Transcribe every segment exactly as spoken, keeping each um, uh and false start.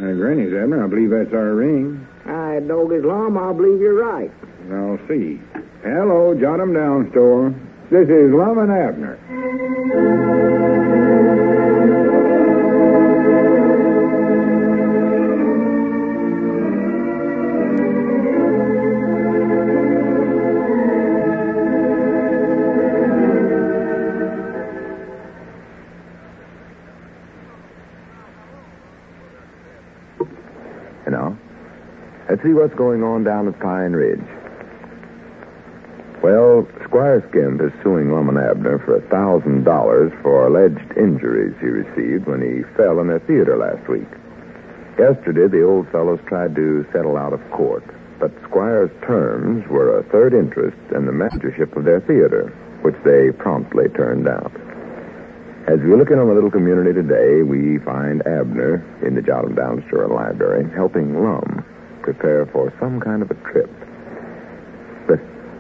Uh, Granny's, Abner, I believe that's our ring. I dog his lum, I believe you're right. I'll see. Hello, Jot 'em Down store. This is Lum and Abner. You know, let's see what's going on down at Pine Ridge. Well, Squire Skimp is suing Lum and Abner for a thousand dollars for alleged injuries he received when he fell in their theater last week. Yesterday, the old fellows tried to settle out of court, but Squire's terms were a third interest in the managership of their theater, which they promptly turned down. As we look in on the little community today, we find Abner in the Jot 'em Down store and library helping Lum prepare for some kind of a trip. But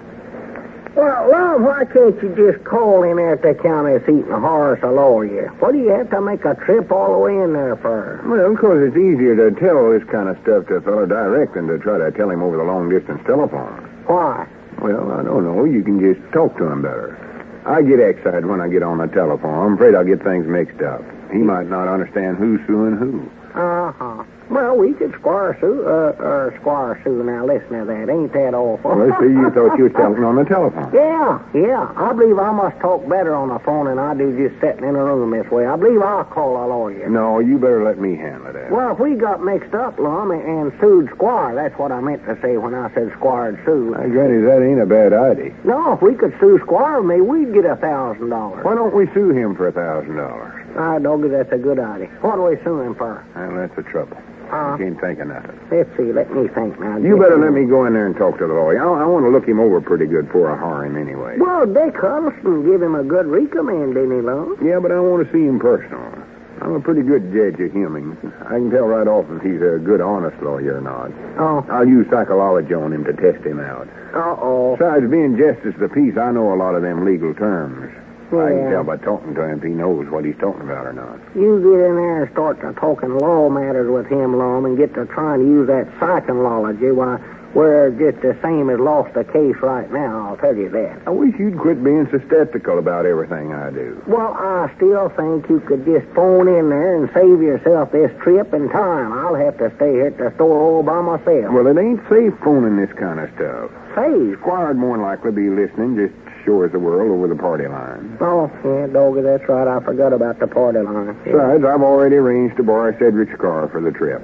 Well, Lum, why can't you just call in there at the county seat and Horace a lawyer? What do you have to make a trip all the way in there for? Well, of course, it's easier to tell this kind of stuff to a fellow direct than to try to tell him over the long-distance telephone. Why? Well, I don't know. You can just talk to him better. I get excited when I get on the telephone. I'm afraid I'll get things mixed up. He might not understand who's suing who. Uh-huh. Well, we could Squire Sue, uh, or Squire Sue. Now, listen to that. Ain't that awful? Well, see, you thought you were talking on the telephone. Yeah, yeah. I believe I must talk better on the phone than I do just sitting in a room this way. I believe I'll call a lawyer. No, you better let me handle it. Well, if we got mixed up, Lum, and, and sued Squire, that's what I meant to say when I said Squire and Sue. Hey, Granny, that ain't a bad idea. No, if we could sue Squire and me, we'd get a thousand dollars. Why don't we sue him for a thousand dollars? Ah, doggy, that's a good idea. What do we sue him for? Well, that's the trouble. Uh, I can't think of nothing. Let's see. Let me think now. You better let me go in there and talk to the lawyer. I, I want to look him over pretty good before I hire him anyway. Well, Dick Huddleston give him a good recommend, didn't he, Lum? Yeah, but I want to see him personal. I'm a pretty good judge of humans. I can tell right off if he's a good, honest lawyer or not. Oh. I'll use psychology on him to test him out. Uh-oh. Besides, being justice of the peace, I know a lot of them legal terms. Yeah. I can tell by talking to him if he knows what he's talking about or not. You get in there and start to talking law matters with him, Lum, and get to trying to use that psychology, why, we're just the same as lost the case right now, I'll tell you that. I wish you'd quit being so skeptical about everything I do. Well, I still think you could just phone in there and save yourself this trip and time. I'll have to stay here at the store all by myself. Well, it ain't safe phoning this kind of stuff. Safe? Squire'd more likely be listening just sure as the world over the party line. Oh, yeah, doggy, that's right. I forgot about the party line. Besides, I've already arranged to borrow Cedric's car for the trip.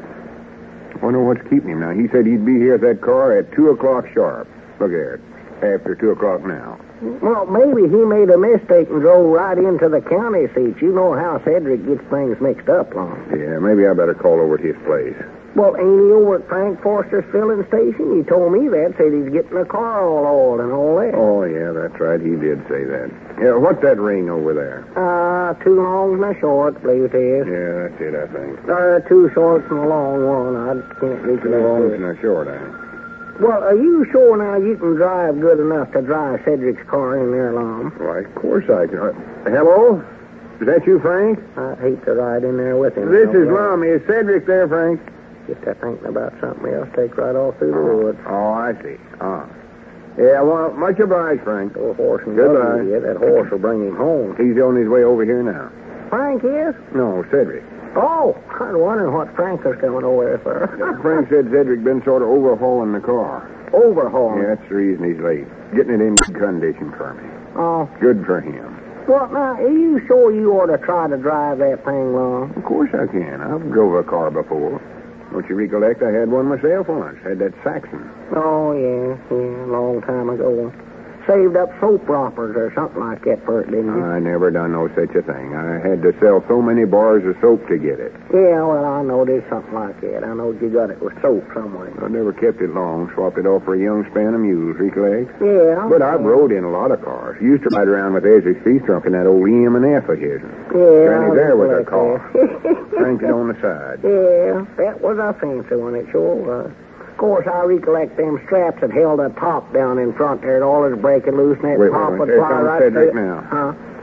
I wonder what's keeping him now. He said he'd be here at that car at two o'clock sharp. Look at it. After two o'clock now. Well, maybe he made a mistake and drove right into the county seat. You know how Cedric gets things mixed up, Lum. Yeah, maybe I better call over to his place. Well, ain't he over at Frank Forster's filling station? He told me that. Said he's getting the car all oiled and all that. Oh, yeah, that's right. He did say that. Yeah, what's that ring over there? Uh, two longs and a short, I believe it is. Yeah, that's it, I think. Uh, two shorts and a long one. I can't reach Two it. longs and a short, I think. Well, are you sure now you can drive good enough to drive Cedric's car in there, Lum? Why, of course I can. Uh, hello? Is that you, Frank? I hate to ride in there with him. This so is Lum. Is Cedric there, Frank? Get to thinking about something else, take right off through the woods. Oh, I see. Ah. Yeah, well, much obliged, Frank. Little horse and Goodbye. buggy, yeah, that horse will bring him home. He's on his way over here now. Frank is? No, Cedric. Oh, I was wondering what Frank was coming over there for. Frank said Cedric been sort of overhauling the car. Overhauling? Yeah, that's the reason he's late. Getting it in good condition for me. Oh. Good for him. Well, now, are you sure you ought to try to drive that thing, Lum? Of course I can. I've drove a car before. Don't you recollect I had one myself once? Had that Saxon. Oh, yeah, yeah, a long time ago. Saved up soap wrappers or something like that for it, didn't you? I never done no such a thing. I had to sell so many bars of soap to get it. Yeah, well, I know there's something like that. I know you got it with soap somewhere. I never kept it long. Swapped it off for a young span of mules, recollect? Yeah. But I've rode in a lot of cars. Used to ride around with Ezra Feastrunk in that old E M and F of his. Yeah. Granny there was a like car. that. Cranked it on the side. Yeah, that was a fancy one, it sure was. Of course, I recollect them straps that held the top down in front there. It all is breaking loose, and that Wait, wait, top wait. would There's fly some right Cedric through. now. Huh?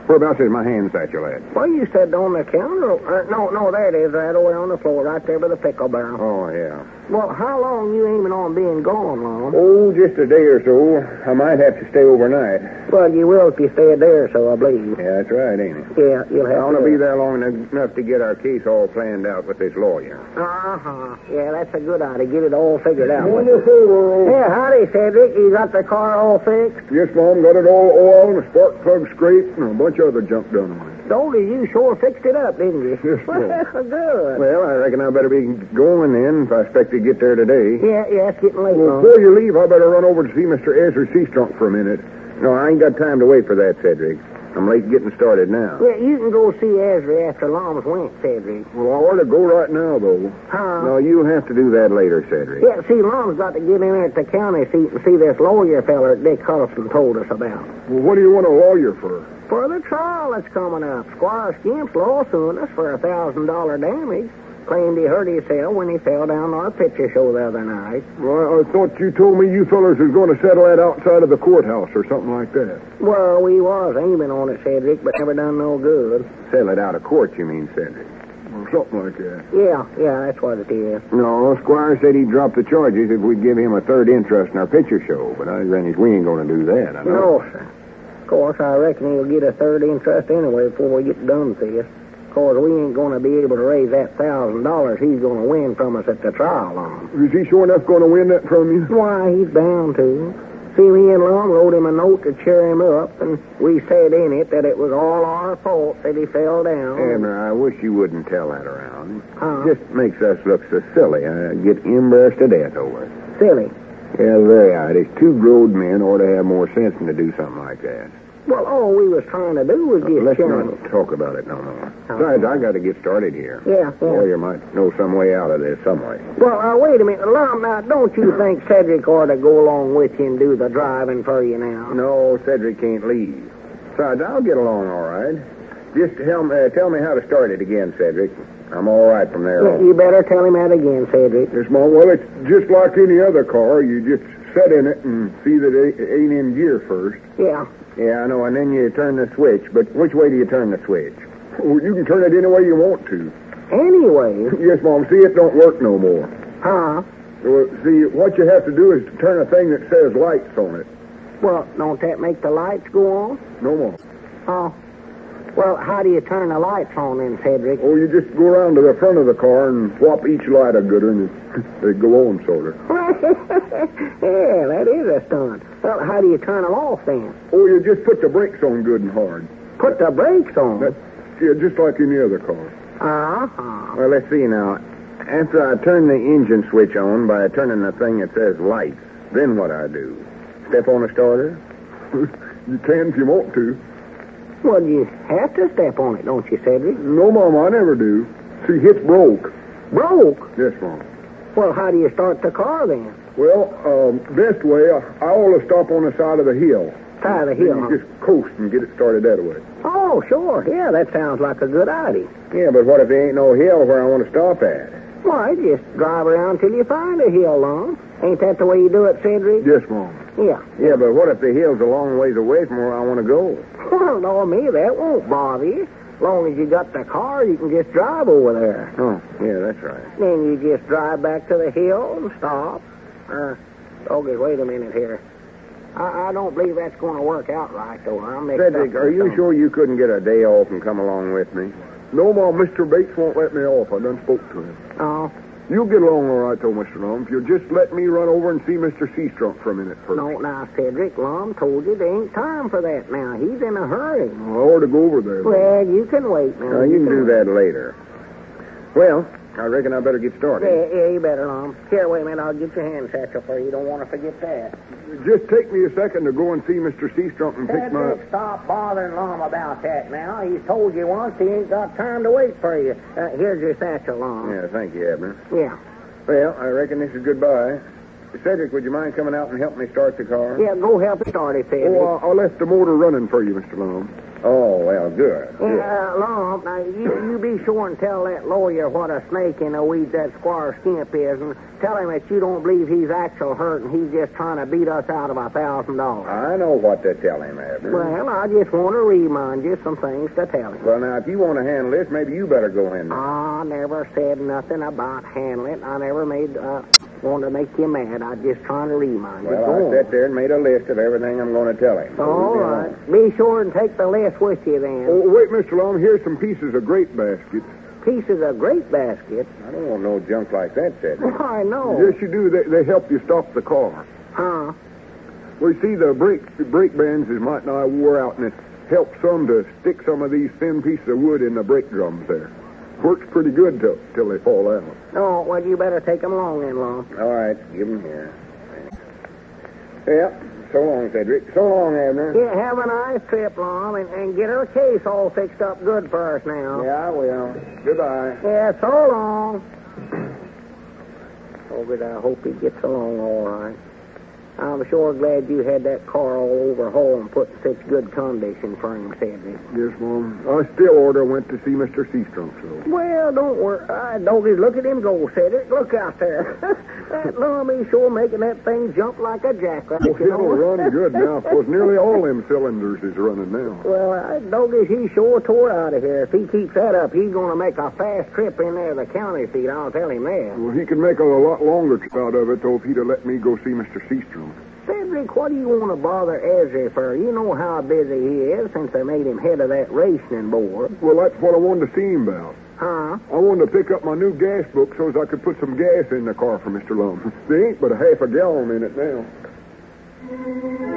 Whereabouts is my hand satchel at? Well, you said on the counter. Uh, no, no, there it is, right away on the floor, right there by the pickle barrel. Oh, yeah. Well, how long you aiming on being gone, Lon? Oh, just a day or so. I might have to stay overnight. Well, you will if you stay there, so I believe. Yeah, that's right, ain't it? Yeah, you'll have I want to. to be there long enough to get our case all planned out with this lawyer. Uh-huh. Yeah, that's a good idea. Get it all figured out. Wonderful. Yeah, howdy, Cedric. You got the car all fixed? Yes, Mom. Got it all oiled and a spark plug scraped and a bunch of other junk done on it. Dolly, you sure fixed it up, didn't you? Yes, Well, Lord. good. Well, I reckon I better be going then if I expect to get there today. Yeah, yeah, it's getting late, Well, Lon. before you leave, I better run over to see Mister Ezra Seastrunk for a minute. No, I ain't got time to wait for that, Cedric. I'm late getting started now. Yeah, you can go see Ezra after Lom's went, Cedric. Well, I ought to go right now, though. Huh? No, you'll have to do that later, Cedric. Yeah, see, Lom's got to get in there at the county seat and see this lawyer feller Dick Huddleston told us about. Well, what do you want a lawyer for? For the trial that's coming up, Squire Skimp's lawsuing us for a thousand dollar damage. Claimed he hurt himself when he fell down our picture show the other night. Well, I thought you told me you fellers was going to settle that outside of the courthouse or something like that. Well, we was aiming on it, Cedric, but never done no good. Settle it out of court, you mean, Cedric? Well, something like that. Yeah, yeah, that's what it is. No, Squire said he'd drop the charges if we'd give him a third interest in our picture show, but I reckon we ain't going to do that, I know. No, sir. Of course, I reckon he'll get a third interest anyway before we get done with this. Of course, we ain't going to be able to raise that thousand dollars he's going to win from us at the trial on. Is he sure enough going to win that from you? Why, he's bound to. See, me and Long wrote him a note to cheer him up, and we said in it that it was all our fault that he fell down. Abner, I wish you wouldn't tell that around. Huh? It just makes us look so silly. I get embarrassed to death over it. Silly. Yeah, very odd. These two grown men ought to have more sense than to do something like that. Well, all we was trying to do was get Let's Sharon. not talk about it no more. Besides, I got to get started here. Yeah, yeah. Lawyer might know some way out of this some way. Well, uh, wait a minute. Lum, now, don't you think Cedric ought to go along with you and do the driving for you now? No, Cedric can't leave. Besides, I'll get along all right. Just tell me, uh, tell me how to start it again, Cedric. I'm all right from there Yeah, on. you better tell him that again, Cedric. Yes, Mom. Well, it's just like any other car. You just sit in it and see that it ain't in gear first. Yeah. Yeah, I know, and then you turn the switch. But which way do you turn the switch? Well, you can turn it any way you want to. Anyway. Yes, Mom. See, it don't work no more. Huh? Well, see, what you have to do is turn a thing that says lights on it. Well, don't that make the lights go on? No more. Oh. Well, how do you turn the lights on then, Cedric? Oh, you just go around to the front of the car and swap each light a gooder, and they go on, sort of. Yeah, that is a stunt. Well, how do you turn them off then? Oh, you just put the brakes on good and hard. Put the brakes on? That, yeah, just like any other car. Uh-huh. Well, let's see now. After I turn the engine switch on by turning the thing that says lights, then what I do? Step on the starter? You can if you want to. Well, you have to step on it, don't you, Cedric? No, Mom, I never do. See, it's broke. Broke? Yes, Mom. Well, how do you start the car then? Well, um, best way, I, I always stop on the side of the hill. Side of the Then hill. you huh? just coast and get it started that way. Oh, sure. Yeah, that sounds like a good idea. Yeah, but what if there ain't no hill where I want to stop at? Why, just drive around till you find a hill, Long. Ain't that the way you do it, Cedric? Yes, Mom. Yeah. Yeah, but what if the hill's a long ways away from where I want to go? Well, no, me, that won't bother you. As long as you got the car, you can just drive over there. Oh, yeah, that's right. Then you just drive back to the hill and stop. Uh, okay, wait a minute here. I, I don't believe that's going to work out right, though. I'm mixed Cedric, up are with you something. sure you couldn't get a day off and come along with me? No, Mom, Mister Bates won't let me off. I done spoke to him. Oh, You'll get along all right, though, Mister Lum, if you'll just let me run over and see Mister Seastrunk for a minute first. no, now, Cedric, Lum told you there ain't time for that now. He's in a hurry. I ought to go over there. Well, you can wait now. Now, you can do wait. that later. Well, I reckon I better get started. Yeah, yeah, you better, Lum. Here, wait a minute. I'll get your hand satchel for you. You don't want to forget that. Just take me a second to go and see Mister Seastrunk and pick my... Cedric, stop bothering Lum about that now. He's told you once he ain't got time to wait for you. Uh, here's your satchel, Lum. Yeah, thank you, Abner. Yeah. Well, I reckon this is goodbye. Cedric, would you mind coming out and help me start the car? Yeah, go help it start it, Cedric. Oh, I, I left the motor running for you, Mister Lum. Oh, well, good. good. Yeah, Lum, now, you, you be sure and tell that lawyer what a snake in the weeds that Squire Skimp is, and tell him that you don't believe he's actual hurt and he's just trying to beat us out of a thousand dollars. I know what to tell him, Abner. Well, I just want to remind you some things to tell him. Well, now, if you want to handle this, maybe you better go in there. I never said nothing about handling it. I never made, uh, want to make you mad. I'm just trying to remind you. Well, Go I on. sat there and made a list of everything I'm going to tell him. So All you right. know. Be sure and take the list with you then. Oh, wait, Mister Long, here's some pieces of grape baskets. Pieces of grape basket. I don't want no junk like that, Cedric. I know. Yes, you do. They, they help you stop the car. Huh? Well, you see, the brake, the brake bands is might not wore out, and it helps some to stick some of these thin pieces of wood in the brake drums there. Works pretty good till, till they fall out. Oh, well, you better take them along then, Long. All right, give them here. Yeah, so long, Cedric. So long, Abner. Yeah, have a nice trip, Long, and, and get her case all fixed up good for us now. Yeah, I will. Goodbye. Yeah, so long. Oh, but I hope he gets along all right. I'm sure glad you had that car all overhauled and put in such good condition for him, Cedric. Yes, Mom. I still order went to see Mister Seastrunk, so. Well, don't worry. I don't look at him go, Cedric. Look out there. That Lummy sure making that thing jump like a jackrabbit. Well, it'll run good now, because nearly all them cylinders is running now. Well, I Doggies, he sure tore out of here. If he keeps that up, he's going to make a fast trip in there to the county seat. I'll tell him that. Well, he can make a lot longer trip out of it, though, if he'd have let me go see Mister Seastrunk. Cedric, what do you want to bother Ezra for? You know how busy he is since they made him head of that racing board. Well, that's what I wanted to see him about. Huh? I wanted to pick up my new gas book so as I could put some gas in the car for Mister Lum. There ain't but a half a gallon in it now.